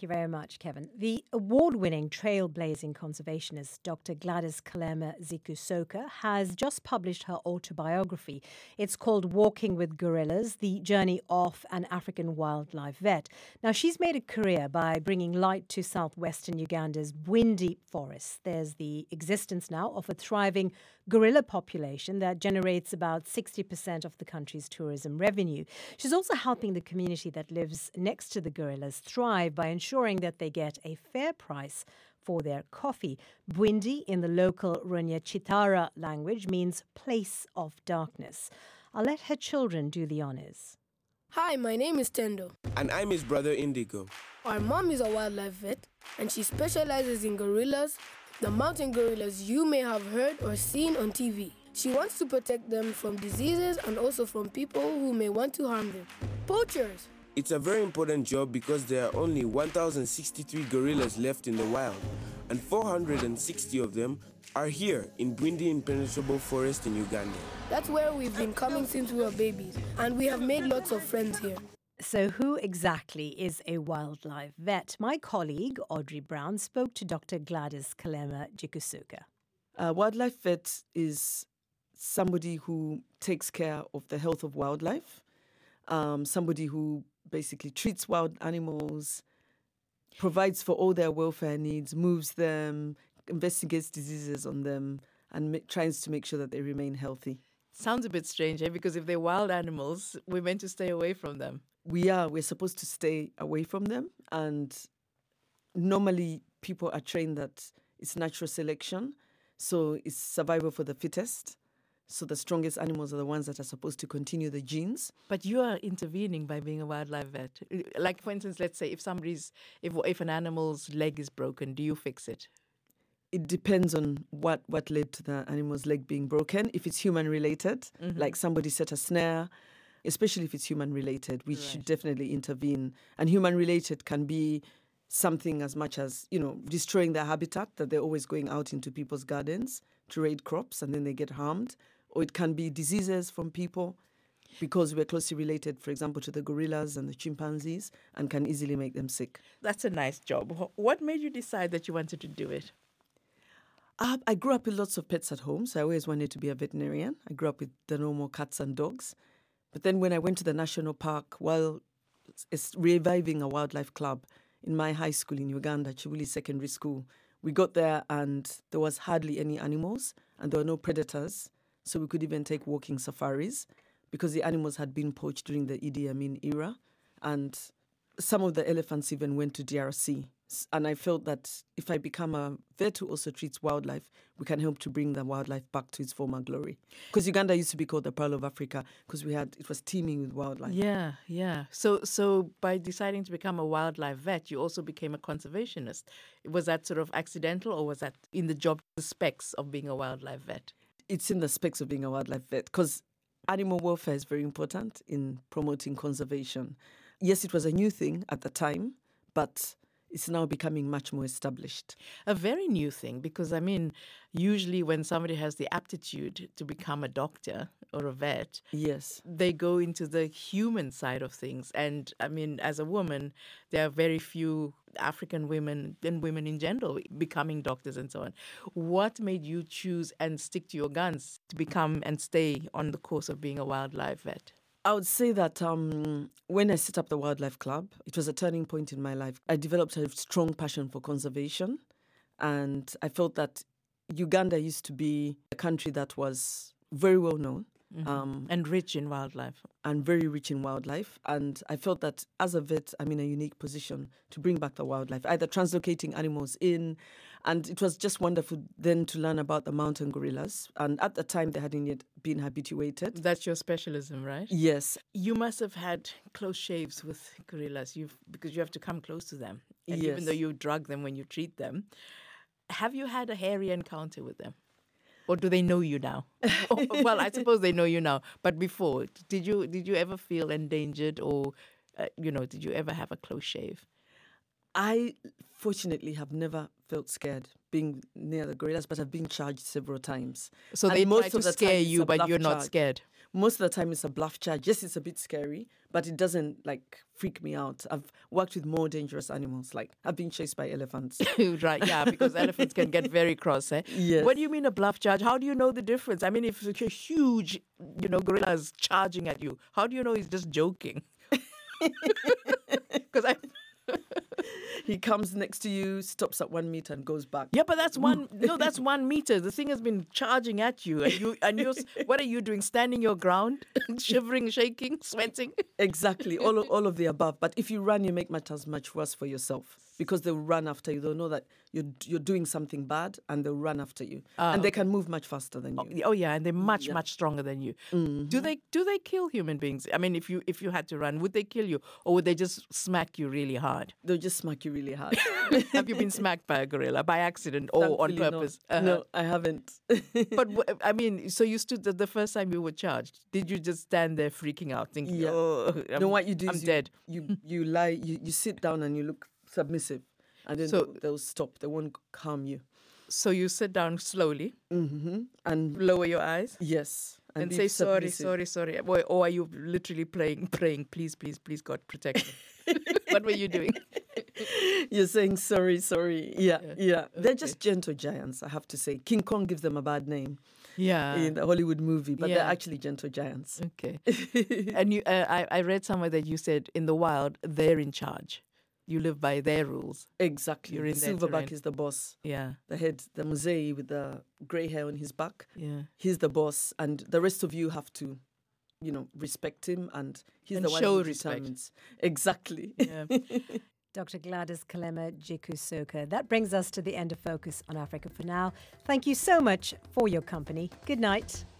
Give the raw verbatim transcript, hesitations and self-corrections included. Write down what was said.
you very much, Kevin. The award-winning trailblazing conservationist Doctor Gladys Kgalema Zikusoka has just published her autobiography. It's called Walking with Gorillas, The Journey of an African Wildlife Vet. Now, she's made a career by bringing light to southwestern Uganda's Bwindi forests. There's the existence now of a thriving gorilla population that generates about sixty percent of the country's tourism revenue. She's also helping the community that lives next to the gorillas thrive by ensuring that they get a fair price for their coffee. Bwindi, in the local Runyachitara language, means place of darkness. I'll let her children do the honors. Hi, my name is Tendo. And I'm his brother Indigo. Our mom is a wildlife vet, and she specializes in gorillas, the mountain gorillas you may have heard or seen on T V. She wants to protect them from diseases and also from people who may want to harm them. Poachers! It's a very important job because there are only one thousand sixty-three gorillas left in the wild, and four hundred sixty of them are here in Bwindi Impenetrable Forest in Uganda. That's where we've been coming since we were babies, and we have made lots of friends here. So who exactly is a wildlife vet? My colleague, Audrey Brown, spoke to Doctor Gladys Kgalema Zikusoka. A wildlife vet is somebody who takes care of the health of wildlife, um, somebody who basically treats wild animals, provides for all their welfare needs, moves them, investigates diseases on them, and ma- tries to make sure that they remain healthy. Sounds a bit strange, eh? Because if they're wild animals, we're meant to stay away from them. We are. We're supposed to stay away from them. And normally people are trained that it's natural selection. So it's survival for the fittest. So the strongest animals are the ones that are supposed to continue the genes. But you are intervening by being a wildlife vet. Like, for instance, let's say if somebody's, if if an animal's leg is broken, do you fix it? It depends on what, what led to the animal's leg being broken. If it's human related, mm-hmm. like somebody set a snare, especially if it's human related, we right. should definitely intervene. And human related can be something as much as, you know, destroying their habitat, that they're always going out into people's gardens to raid crops and then they get harmed. Or it can be diseases from people because we're closely related, for example, to the gorillas and the chimpanzees, and can easily make them sick. That's a nice job. What made you decide that you wanted to do it? Uh, I grew up with lots of pets at home, so I always wanted to be a veterinarian. I grew up with the normal cats and dogs. But then when I went to the national park, while it's reviving a wildlife club in my high school in Uganda, Chibuli Secondary School, we got there and there was hardly any animals and there were no predators. So we could even take walking safaris because the animals had been poached during the Idi Amin era. And some of the elephants even went to D R C. And I felt that if I become a vet who also treats wildlife, we can help to bring the wildlife back to its former glory. Because Uganda used to be called the Pearl of Africa because we had it was teeming with wildlife. Yeah, yeah. So so by deciding to become a wildlife vet, you also became a conservationist. Was that sort of accidental or was that in the job specs of being a wildlife vet? It's in the specs of being a wildlife vet because animal welfare is very important in promoting conservation. Yes, it was a new thing at the time, but it's now becoming much more established. A very new thing because, I mean, usually when somebody has the aptitude to become a doctor or a vet, yes, they go into the human side of things. And, I mean, as a woman, there are very few African women and women in general becoming doctors and so on. What made you choose and stick to your guns to become and stay on the course of being a wildlife vet? I would say that um, when I set up the Wildlife Club, it was a turning point in my life. I developed a strong passion for conservation, and I felt that Uganda used to be a country that was very well known. Mm-hmm. Um, and rich in wildlife. And very rich in wildlife. And I felt that as a vet, I'm in a unique position to bring back the wildlife, either translocating animals in. And it was just wonderful then to learn about the mountain gorillas. And at the time, they hadn't yet been habituated. That's your specialism, right? Yes. You must have had close shaves with gorillas you've, because you have to come close to them. And yes. even though you drug them when you treat them, have you had a hairy encounter with them? Or do they know you now? Well, I suppose they know you now. But before, did you did you ever feel endangered or, uh, you know, did you ever have a close shave? I fortunately have never felt scared being near the gorillas, but I've been charged several times. So and they most try to of the scare time you, it's a but bluff you're not charge. scared. most of the time it's a bluff charge. Yes, it's a bit scary, but it doesn't like freak me out. I've worked with more dangerous animals. Like I've been chased by elephants. Right, yeah, because elephants can get very cross. Eh? Yes. What do you mean a bluff charge? How do you know the difference? I mean, if such a huge, you know, gorilla is charging at you, how do you know he's just joking? Because I... He comes next to you, stops at one meter and goes back. Yeah, but that's one. No, that's one meter. The thing has been charging at you, and you and you. What are you doing? Standing your ground, shivering, shaking, sweating. Exactly, all of, all of the above. But if you run, you make matters much worse for yourself because they'll run after you. They'll know that you're you're doing something bad, and they'll run after you. Ah, and they okay. can move much faster than you. Oh yeah, and they're much Yeah. much stronger than you. Mm-hmm. Do they do they kill human beings? I mean, if you if you had to run, would they kill you, or would they just smack you really hard? They'll just smack you really hard. Have you been smacked by a gorilla by accident or on Thankfully, no. purpose? No, I haven't. But w- I mean, so you stood the, the first time you were charged. Did you just stand there freaking out, thinking, Yeah. "Oh, I'm, no, what you do I'm is you, dead." You you lie. You, you sit down and you look submissive, and then So- they'll, they'll stop. They won't harm you. So you sit down slowly, Mm-hmm. And lower your eyes, yes, and, be say sorry, submissive. sorry, sorry. Or, or are you literally praying, praying, please, please, please, God protect me? What were you doing? You're saying sorry, sorry. Yeah, Yeah. yeah. They're Okay. just gentle giants, I have to say. King Kong gives them a bad name Yeah. in the Hollywood movie, but they're Yeah. actually gentle giants. Okay. And you, uh, I, I read somewhere that you said in the wild they're in charge. You live by their rules. Exactly. You're The in their silverback terrain. is the boss. Yeah. The head, the Musei with the grey hair on his back. Yeah. He's the boss, and the rest of you have to, you know, respect him, and he's And the one show who respect. determines. Exactly. Yeah. Doctor Gladys Kalema Jiku-Soka. That brings us to the end of Focus on Africa for now. Thank you so much for your company. Good night.